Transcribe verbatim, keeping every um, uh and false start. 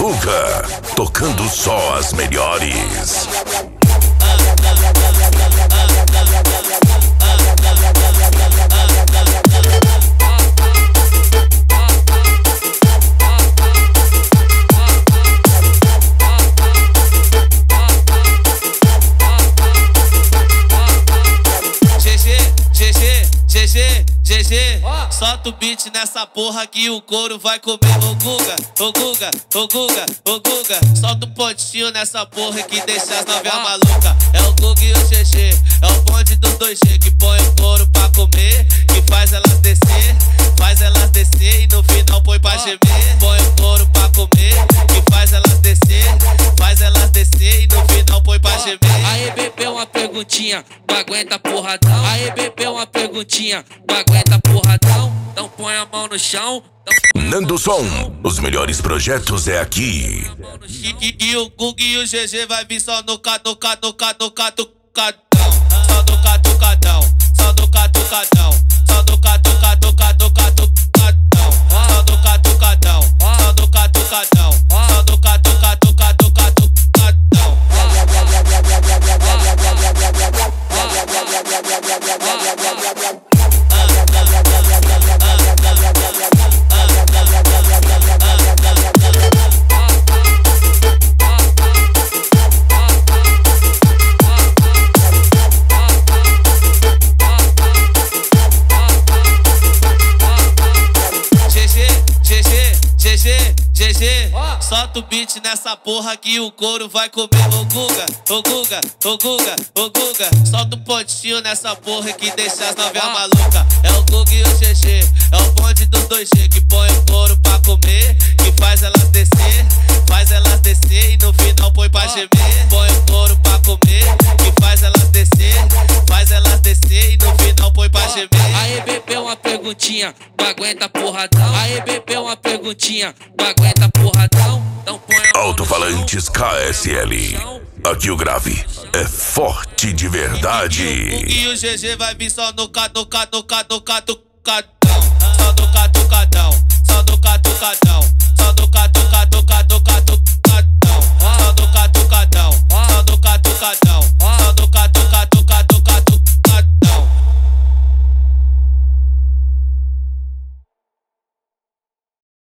Guga, tocando só as melhores. G G, G G, solta o beat nessa porra que o couro vai comer. Ô Guga, ô Guga, ô Guga, ô Guga, solta um pontinho nessa porra que deixa as novinhas maluca. É o Guga e o G G, é o bonde dos dois G que põe o couro pra comer, que faz elas descer, faz elas descer e no final põe pra gemer. Põe o couro pra comer, que faz elas descer, faz elas descer e no final põe pra gemer. Aí bebê, uma perguntinha, não aguenta porradão. Aí bebê, uma perguntinha, não aguenta porradão. Então põe a mão no chão. Nando Som, os melhores projetos é aqui. E, e, e o Guga e o G G vai vir só no catucado, catucado, catucadão. Só no catucadão, só no catucadão, só no catucado, catucado, catucadão. Só no catucadão, só no catucadão, só no catucado, catucado, catucadão. G G, solta o beat nessa porra que o couro vai comer. Ô Guga, ô Guga, ô Guga, ô Guga, solta um pontinho nessa porra que deixa as novinhas maluca. É o Guga e o G G, é o bonde dos dois G que põe o couro pra comer, que faz elas descer, faz elas descer e no final põe pra gemer. Põe o couro pra comer, que faz elas descer, faz elas descer e no final põe pra gemer. Aí bebê, uma perguntinha, não aguenta porradão. Aí bebê, uma perguntinha, não aguenta porradão. Então põe a Alto-falantes K S L. Aqui o grave é forte de verdade. E o Guga e o G G vai vir só no catucado, catucado, catucadão. Só no catucadão, só no catucadão, só no catucadão.